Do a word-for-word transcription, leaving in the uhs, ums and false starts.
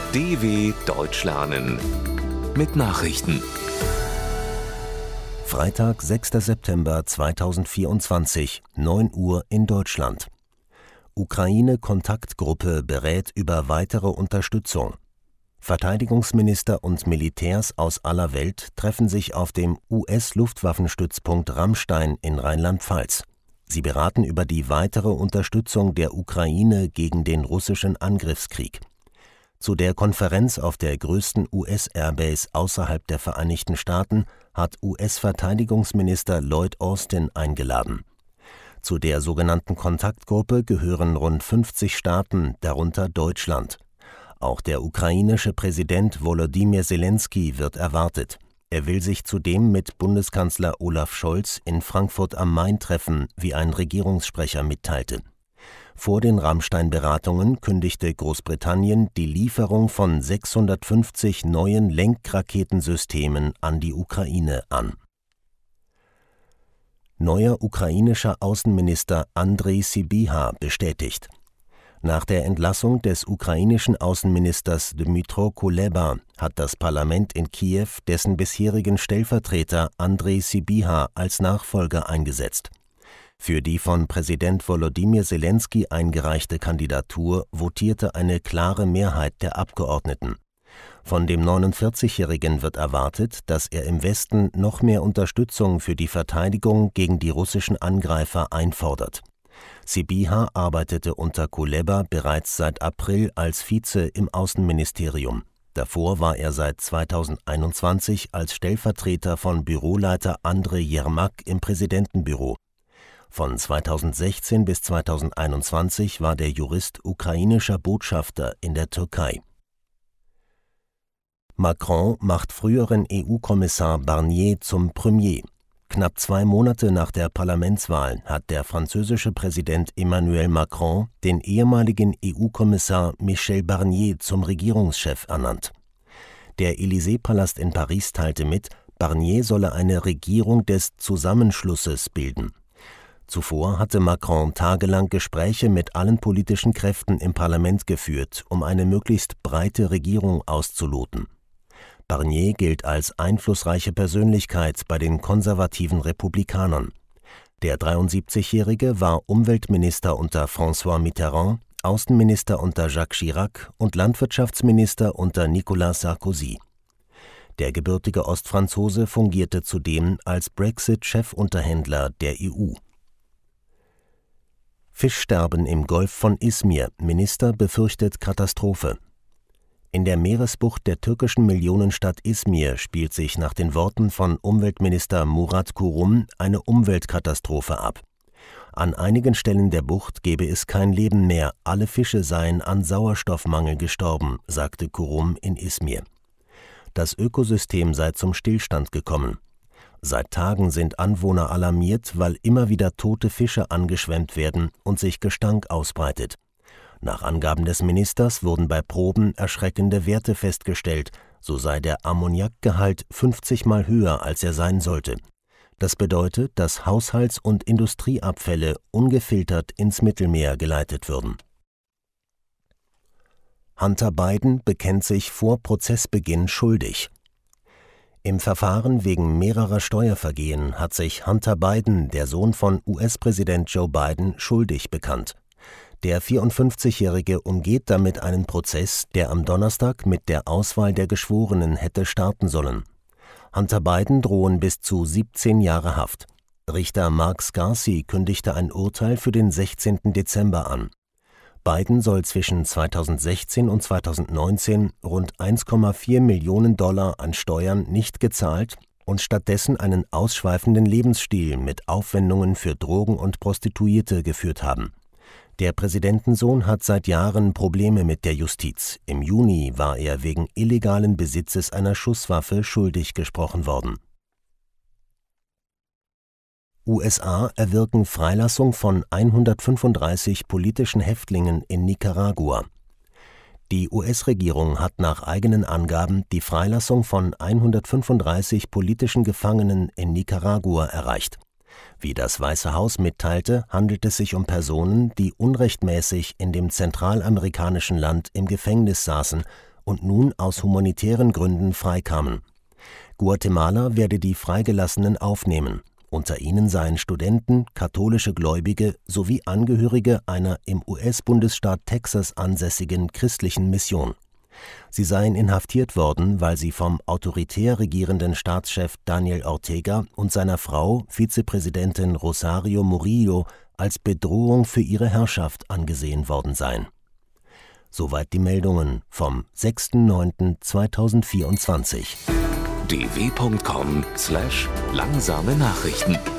D W Deutsch lernen mit Nachrichten. Freitag, sechster September zweitausendvierundzwanzig, neun Uhr in Deutschland. Ukraine-Kontaktgruppe berät über weitere Unterstützung. Verteidigungsminister und Militärs aus aller Welt treffen sich auf dem U S-Luftwaffenstützpunkt Ramstein in Rheinland-Pfalz. Sie beraten über die weitere Unterstützung der Ukraine gegen den russischen Angriffskrieg. Zu der Konferenz auf der größten U S-Airbase außerhalb der Vereinigten Staaten hat U S-Verteidigungsminister Lloyd Austin eingeladen. Zu der sogenannten Kontaktgruppe gehören rund fünfzig Staaten, darunter Deutschland. Auch der ukrainische Präsident Volodymyr Zelensky wird erwartet. Er will sich zudem mit Bundeskanzler Olaf Scholz in Frankfurt am Main treffen, wie ein Regierungssprecher mitteilte. Vor den Ramstein-Beratungen kündigte Großbritannien die Lieferung von sechshundertfünfzig neuen Lenkraketensystemen an die Ukraine an. Neuer ukrainischer Außenminister Andrej Sybiha bestätigt. Nach der Entlassung des ukrainischen Außenministers Dmytro Kuleba hat das Parlament in Kiew dessen bisherigen Stellvertreter Andrej Sybiha als Nachfolger eingesetzt. Für die von Präsident Volodymyr Zelensky eingereichte Kandidatur votierte eine klare Mehrheit der Abgeordneten. Von dem neunundvierzigjährigen wird erwartet, dass er im Westen noch mehr Unterstützung für die Verteidigung gegen die russischen Angreifer einfordert. Sybiha arbeitete unter Kuleba bereits seit April als Vize im Außenministerium. Davor war er seit zweitausendeinundzwanzig als Stellvertreter von Büroleiter Andrej Jermak im Präsidentenbüro. Von zweitausendsechzehn bis zweitausendeinundzwanzig war der Jurist ukrainischer Botschafter in der Türkei. Macron macht früheren E U-Kommissar Barnier zum Premier. Knapp zwei Monate nach der Parlamentswahl hat der französische Präsident Emmanuel Macron den ehemaligen E U-Kommissar Michel Barnier zum Regierungschef ernannt. Der Élysée-Palast in Paris teilte mit, Barnier solle eine Regierung des Zusammenschlusses bilden. Zuvor hatte Macron tagelang Gespräche mit allen politischen Kräften im Parlament geführt, um eine möglichst breite Regierung auszuloten. Barnier gilt als einflussreiche Persönlichkeit bei den konservativen Republikanern. Der dreiundsiebzigjährige war Umweltminister unter François Mitterrand, Außenminister unter Jacques Chirac und Landwirtschaftsminister unter Nicolas Sarkozy. Der gebürtige Ostfranzose fungierte zudem als Brexit-Chefunterhändler der E U. Fischsterben im Golf von Izmir, Minister befürchtet Katastrophe. In der Meeresbucht der türkischen Millionenstadt Izmir spielt sich nach den Worten von Umweltminister Murat Kurum eine Umweltkatastrophe ab. An einigen Stellen der Bucht gebe es kein Leben mehr, alle Fische seien an Sauerstoffmangel gestorben, sagte Kurum in Izmir. Das Ökosystem sei zum Stillstand gekommen. Seit Tagen sind Anwohner alarmiert, weil immer wieder tote Fische angeschwemmt werden und sich Gestank ausbreitet. Nach Angaben des Ministers wurden bei Proben erschreckende Werte festgestellt, so sei der Ammoniakgehalt fünfzig Mal höher, als er sein sollte. Das bedeutet, dass Haushalts- und Industrieabfälle ungefiltert ins Mittelmeer geleitet würden. Hunter Biden bekennt sich vor Prozessbeginn schuldig. Im Verfahren wegen mehrerer Steuervergehen hat sich Hunter Biden, der Sohn von U S-Präsident Joe Biden, schuldig bekannt. Der vierundfünfzigjährige umgeht damit einen Prozess, der am Donnerstag mit der Auswahl der Geschworenen hätte starten sollen. Hunter Biden drohen bis zu siebzehn Jahre Haft. Richter Mark Scarsi kündigte ein Urteil für den sechzehnten Dezember an. Biden soll zwischen zweitausendsechzehn und zweitausendneunzehn rund eins Komma vier Millionen Dollar an Steuern nicht gezahlt und stattdessen einen ausschweifenden Lebensstil mit Aufwendungen für Drogen und Prostituierte geführt haben. Der Präsidentensohn hat seit Jahren Probleme mit der Justiz. Im Juni war er wegen illegalen Besitzes einer Schusswaffe schuldig gesprochen worden. U S A erwirken Freilassung von hundertfünfunddreißig politischen Häftlingen in Nicaragua. Die U S-Regierung hat nach eigenen Angaben die Freilassung von hundertfünfunddreißig politischen Gefangenen in Nicaragua erreicht. Wie das Weiße Haus mitteilte, handelt es sich um Personen, die unrechtmäßig in dem zentralamerikanischen Land im Gefängnis saßen und nun aus humanitären Gründen freikamen. Guatemala werde die Freigelassenen aufnehmen. Unter ihnen seien Studenten, katholische Gläubige sowie Angehörige einer im U S-Bundesstaat Texas ansässigen christlichen Mission. Sie seien inhaftiert worden, weil sie vom autoritär regierenden Staatschef Daniel Ortega und seiner Frau, Vizepräsidentin Rosario Murillo, als Bedrohung für ihre Herrschaft angesehen worden seien. Soweit die Meldungen vom sechster neunter zweitausendvierundzwanzig. d w punkt com slash langsame Nachrichten